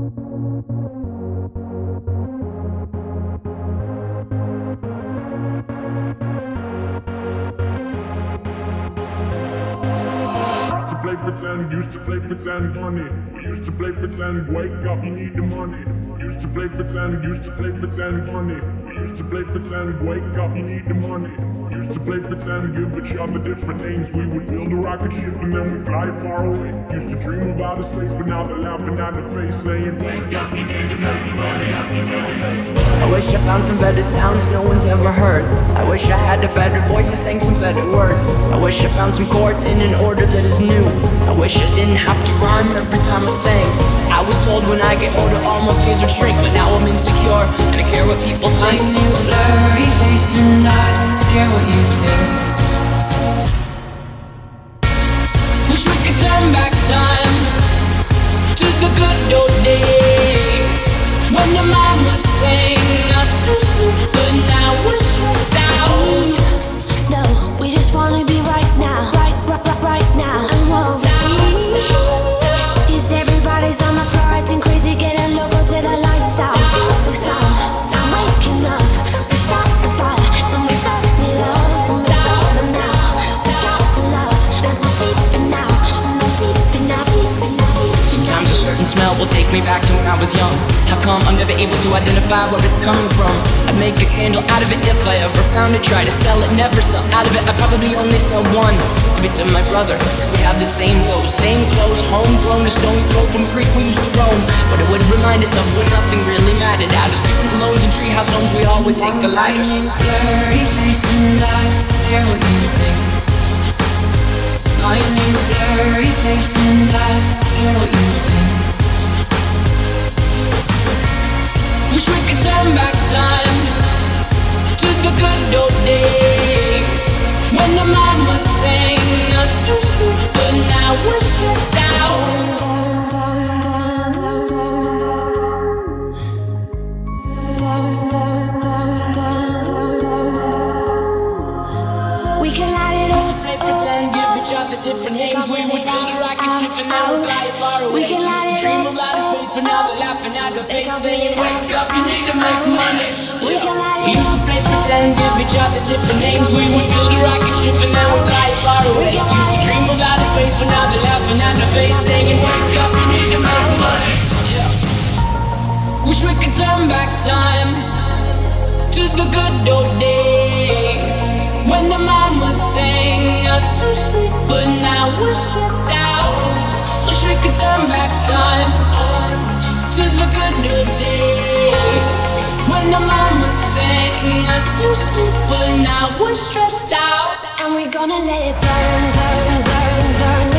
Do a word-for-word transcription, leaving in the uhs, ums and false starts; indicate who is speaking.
Speaker 1: Play pretend, used to play pretend, funny. We used to play pretend, wake up, you need the money. Used to play pretend, used to play pretend, funny. We used to play pretend, wake up, you need the money. Used to play pretend, give each other different names. We would build a rocket ship and then we fly far away. Used to dream of outer space, but now they're laughing at the face, saying, wake up, you need to make the money, up, you know.
Speaker 2: I wish I found some better sounds no one's ever heard. I wish I had a better voice that sang some better words. I wish I found some chords in an order that is new. I wish I didn't have to rhyme every time I sang. I was told when I get older all my fears would shrink, but now I'm insecure and I care what people think.
Speaker 3: My name's blurry face and I don't care what you think. Wish we could turn back time to the good old days when the mama sang us to sleep, but now we're stressed out.
Speaker 4: No, we just wanna be right now, right, right, right, right now. And what we see is everybody's on the floor acting crazy, getting local to the lights out. Music's on, I'm waking up. We start the fire and we burn it up. And we start it now. We got the love. There's no sleeping now, no sleeping now, sleeping now, sleeping now.
Speaker 2: Sometimes a certain smell will take me back to when I was young. How come I'm never able to identify where it's coming from? I'd make a candle out of it if I ever found it. Try to sell it, never sell out of it. I'd probably only sell one. Maybe to my brother, cause we have the same clothes, same clothes, homegrown, a stone's throw from a creek we used to roam. But it would remind us of when nothing really mattered. Out of student loans and treehouse homes, we all would take the ladder.
Speaker 3: My name's blurry face and I don't care what you think. My name's blurry face and I don't care what you think. Wish we could turn back time to the good old days when the mama sang us to sleep, but now we're stressed out.
Speaker 4: We can light it up.
Speaker 3: Play pretend, give each other different names. We would build a rocket ship and now we're flying far away.
Speaker 4: We can light it
Speaker 3: Dream
Speaker 4: up.
Speaker 3: of outer space, but now they're laughing at the face, saying, wake up, you need to make money.
Speaker 4: We can light
Speaker 3: We
Speaker 4: it
Speaker 3: used
Speaker 4: up.
Speaker 3: to play pretend, give each other different names. We would build a rocket ship and now we're flying far away. Used to dream of outer space, but now they're laughing at the face, saying, wake up, you need to make money. Wish we could turn back time to the good old days when the mama sang us to sleep, but now we're stressed out. Wish we could turn back time to the good old days when the mama sang us to sleep, but now we're stressed out.
Speaker 4: And we're gonna let it burn, burn, burn, burn.